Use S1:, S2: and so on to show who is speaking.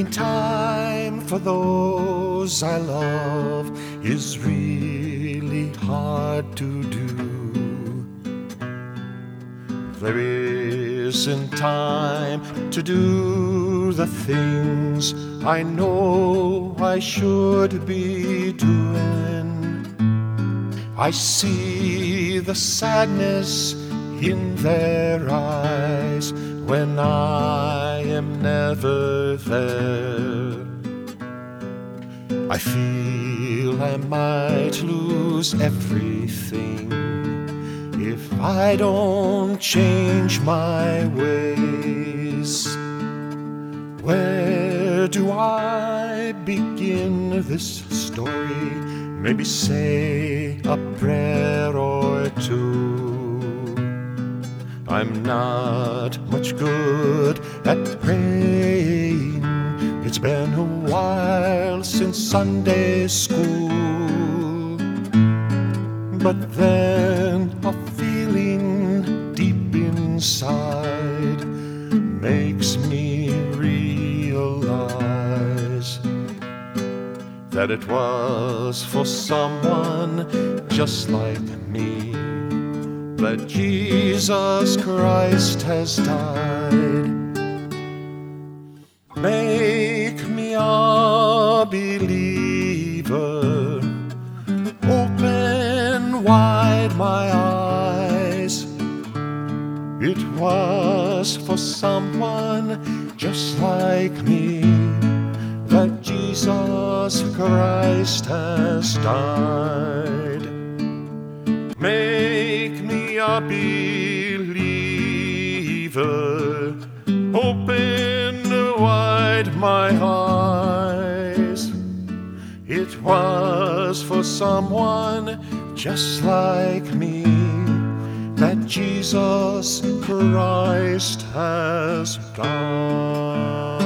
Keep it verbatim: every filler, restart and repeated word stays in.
S1: Making time for those I love is really hard to do. There isn't time to do the things I know I should be doing. I see the sadness in their eyes when I am never there. I feel I might lose everything if I don't change my ways. Where do I begin this story? Maybe say a prayer or two. I'm not much good at praying. It's been a while since Sunday school. But then a feeling deep inside makes me realize that it was for someone just like me that Jesus Christ has died. Make me a believer, open wide my eyes. It was for someone just like me that Jesus Christ has died. Make me a believer, open wide my eyes. It was for someone just like me that Jesus Christ has died.